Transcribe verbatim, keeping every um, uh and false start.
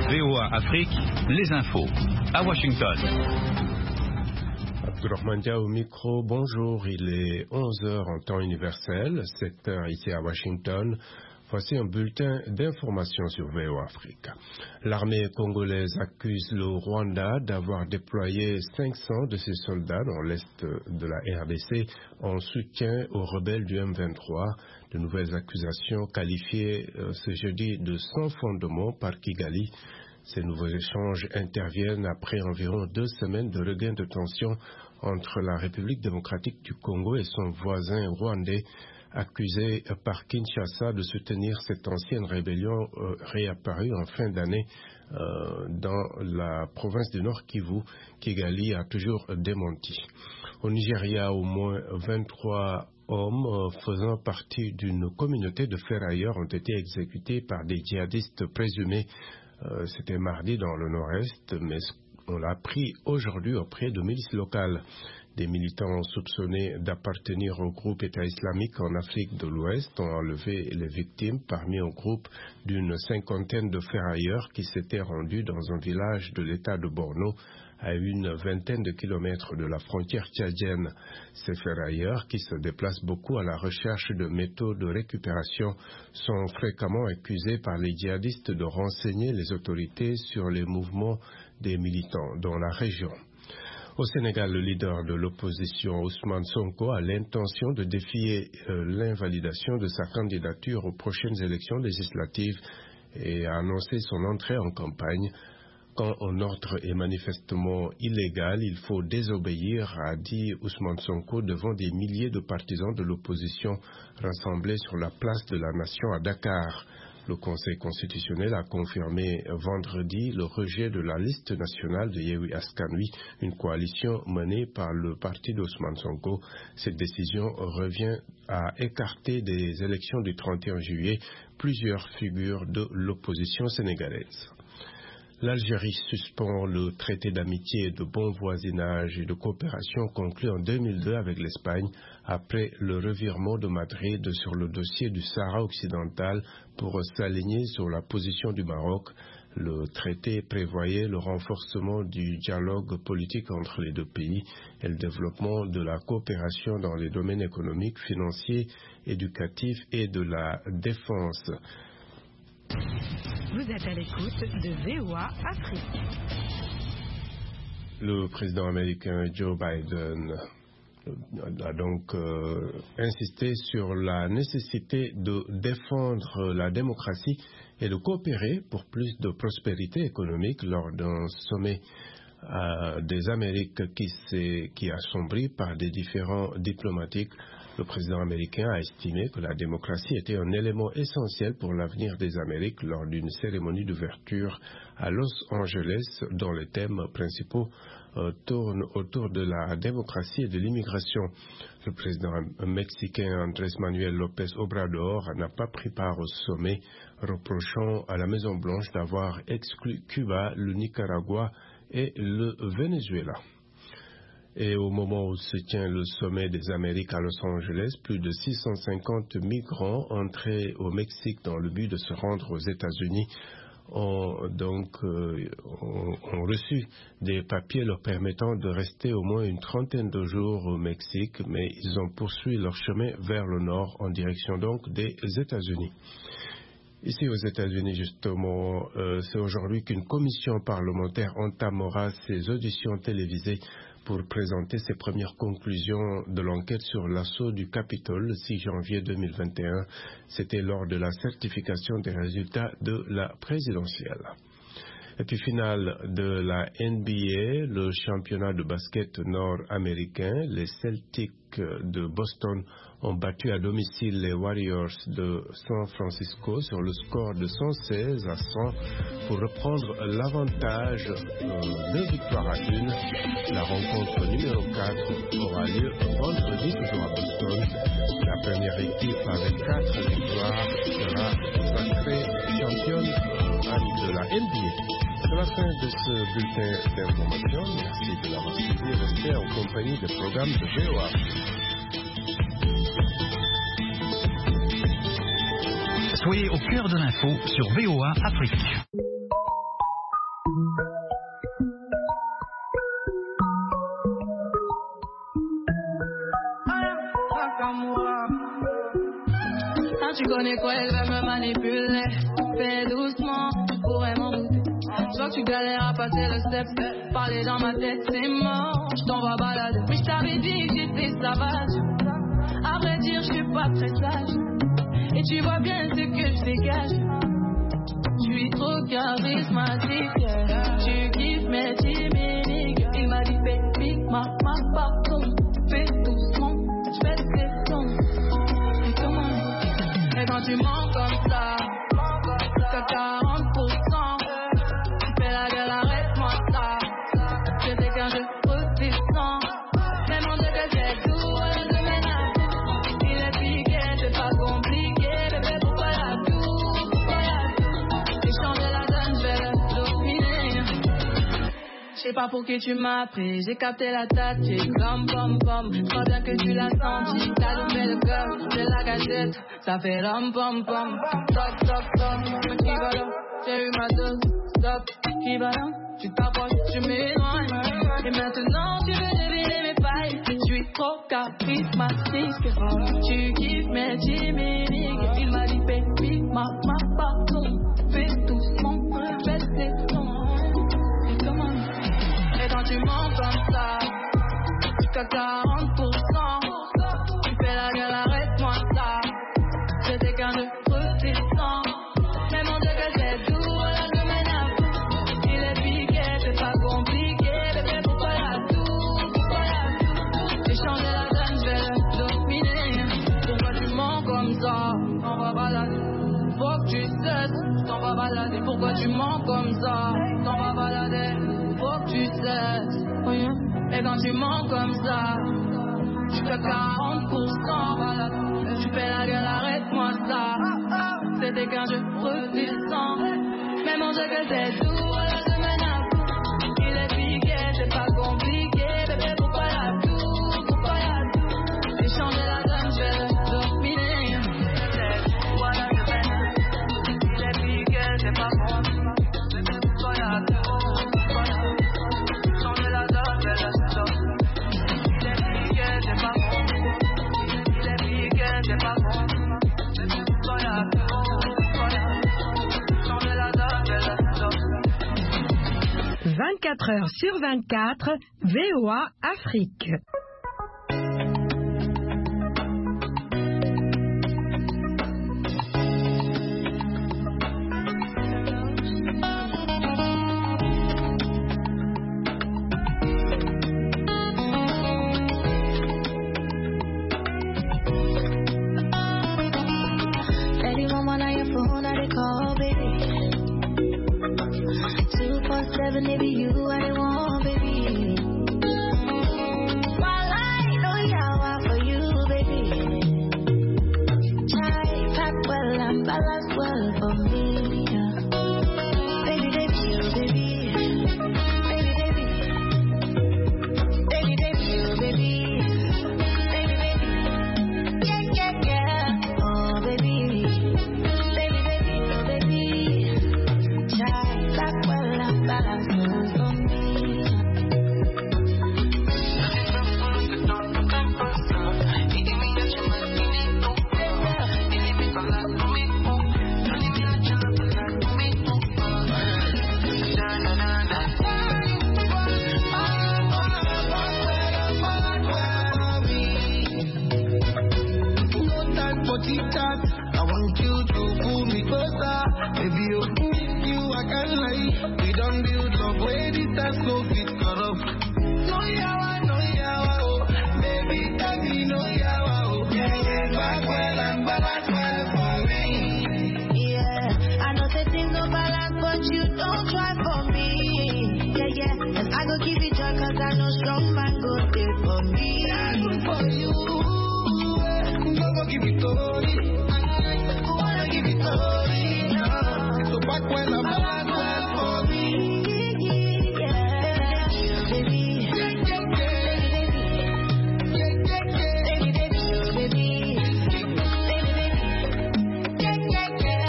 V O A Afrique, les infos. À Washington. Abdourahmane Dia au micro, bonjour, il est onze heures en temps universel, sept heures ici à Washington. Voici un bulletin d'information sur V O A Afrique. L'armée congolaise accuse le Rwanda d'avoir déployé cinq cents de ses soldats dans l'est de la R D C en soutien aux rebelles du M vingt-trois. De nouvelles accusations qualifiées euh, ce jeudi de sans fondement par Kigali. Ces nouveaux échanges interviennent après environ deux semaines de regain de tension entre la République démocratique du Congo et son voisin rwandais, accusé par Kinshasa de soutenir cette ancienne rébellion euh, réapparue en fin d'année euh, dans la province du Nord Kivu. Kigali a toujours démenti. Au Nigeria, au moins vingt-trois hommes euh, faisant partie d'une communauté de ferrailleurs ont été exécutés par des djihadistes présumés. Euh, C'était mardi dans le nord-est, mais on l'a appris aujourd'hui auprès de milices locales. Des militants soupçonnés d'appartenir au groupe État islamique en Afrique de l'Ouest ont enlevé les victimes parmi un groupe d'une cinquantaine de ferrailleurs qui s'étaient rendus dans un village de l'État de Borno à une vingtaine de kilomètres de la frontière tchadienne. Ces ferrailleurs, qui se déplacent beaucoup à la recherche de métaux de récupération, sont fréquemment accusés par les djihadistes de renseigner les autorités sur les mouvements des militants dans la région. Au Sénégal, le leader de l'opposition, Ousmane Sonko, a l'intention de défier euh, l'invalidation de sa candidature aux prochaines élections législatives et a annoncé son entrée en campagne. Quand un ordre est manifestement illégal, il faut désobéir, a dit Ousmane Sonko devant des milliers de partisans de l'opposition rassemblés sur la place de la Nation à Dakar. Le Conseil constitutionnel a confirmé vendredi le rejet de la liste nationale de Yewwi Askan Wi, une coalition menée par le parti d'Ousmane Sonko. Cette décision revient à écarter des élections du trente et un juillet plusieurs figures de l'opposition sénégalaise. L'Algérie suspend le traité d'amitié et de bon voisinage et de coopération conclu en deux mille deux avec l'Espagne après le revirement de Madrid sur le dossier du Sahara occidental pour s'aligner sur la position du Maroc. Le traité prévoyait le renforcement du dialogue politique entre les deux pays et le développement de la coopération dans les domaines économiques, financiers, éducatifs et de la défense. Vous êtes à l'écoute de V O A Afrique. Le président américain Joe Biden a donc euh, insisté sur la nécessité de défendre la démocratie et de coopérer pour plus de prospérité économique lors d'un sommet euh, des Amériques qui, s'est, qui a sombré par des différends diplomatiques. Le président américain a estimé que la démocratie était un élément essentiel pour l'avenir des Amériques lors d'une cérémonie d'ouverture à Los Angeles dont les thèmes principaux euh, tournent autour de la démocratie et de l'immigration. Le président mexicain Andrés Manuel López Obrador n'a pas pris part au sommet, reprochant à la Maison-Blanche d'avoir exclu Cuba, le Nicaragua et le Venezuela. Et au moment où se tient le sommet des Amériques à Los Angeles, plus de six cent cinquante migrants entrés au Mexique dans le but de se rendre aux États-Unis ont donc euh, ont, ont reçu des papiers leur permettant de rester au moins une trentaine de jours au Mexique, mais ils ont poursuivi leur chemin vers le nord en direction donc des États-Unis. Ici aux États-Unis, justement, euh, c'est aujourd'hui qu'une commission parlementaire entamera ses auditions télévisées pour présenter ses premières conclusions de l'enquête sur l'assaut du Capitole le six janvier deux mille vingt et un. C'était lors de la certification des résultats de la présidentielle. Et puis finale de la N B A, le championnat de basket nord-américain, les Celtics de Boston ont battu à domicile les Warriors de San Francisco sur le score de cent seize à cent pour reprendre l'avantage euh, deux victoires à une. La rencontre numéro quatre aura lieu vendredi toujours à Boston. La première équipe avec quatre victoires sera sacrée championne euh, de la N B A. C'est la fin de ce bulletin d'information. Merci de l'avoir suivi. Restez en compagnie des programmes de V O A. Soyez au cœur de l'info sur V O A Afrique. connais quoi, elle veut me manipuler. Fais doucement, tu pourrais m'en douter. Je vois que tu galères à passer le step. Parler dans ma tête, c'est mort. Je t'en vais balader. Mais je t'avais dit que j'étais sauvage. À vrai dire, je suis pas très sage. Et tu vois bien ce que je dégage. Je suis trop charismatique, yeah. Tu kiffes mes timides. Il m'a dit baby, ma ma pardon. Fais doucement, je fais des sons. Et comment? Et quand tu mens comme ça, t'as quarante pour cent. Tu fais la gueule, arrête-moi ça. Je sais qu'un jeu redescend. Mais mon Dieu que c'est tout, elle se mène à tout. Il est piqué, c'est pas compliqué. Bébé, pourquoi y'a tout? Pourquoi y'a tout? J'ai changé la donne, je vais le dominer. Je sais pas pour qui tu m'as pris, j'ai capté la tactique. Comme pom pom, je crois bien que tu l'as senti. T'as loupé le cœur, c'est la gâchette. Ça fait rom pom pom. Stop, stop, stop, mais qui va là? J'ai eu ma dose, stop, qui va là? Tu t'approches, tu m'éloignes. Et maintenant tu veux deviner mes failles. Je suis trop charismatique. Tu kiffes mes timides. Il m'a dit baby, ma ma pardon. Fais doucement, fais des sons. Et comment? Et quand tu mens comme ça, jusqu'à quarante pour cent. Tu fais la gueule, arrête-moi ça. J'étais qu'un jeu redescend. Mais mon Dieu que c'est doux, la semaine à tout. Il est piqué, c'est pas compliqué. Bébé, pourquoi y'a tout? Pourquoi y'a tout? J'ai changé la donne, je vais le dominer. Pourquoi tu mens comme ça? T'en vas balader. Faut que tu cesses, t'en vas balader. Pourquoi tu mens comme ça? T'en vas balader. Faut que tu cesses. Et quand tu mens comme ça, tu fais quarante pour cent. Tu fais la gueule, arrête-moi ça. C'était qu'un jeu redescend. Mais mon Dieu que c'est tout, la semaine à tout. Il est piqué, c'est pas compliqué. Bébé, pourquoi y'a tout? Pourquoi y'a tout? J'ai changé la donne, je vais le dominer. C'est tout, la semaine à tout. Il est piqué, c'est pas compliqué. Bébé, pourquoi y'a tout? Pourquoi y'a tout? J'ai changé la donne, je vais le dominer. Il est piqué, c'est pas compliqué. Il est piqué, c'est pas compliqué. Bébé, pourquoi y'a tout? vingt-quatre heures sur vingt-quatre, V O A Afrique. Seven, maybe you I don't want, baby. While I know you're out for you, baby. Try pack well and balance well for me. Baby, baby, you, baby. Baby, baby. Baby, baby, you, baby. Baby, baby. Yeah, yeah, yeah. Oh, baby. Baby, baby, oh, baby. Try pack well and balance. I want you to pull me closer. Baby, you, you, I can't lie. We don't build love where this has no fit.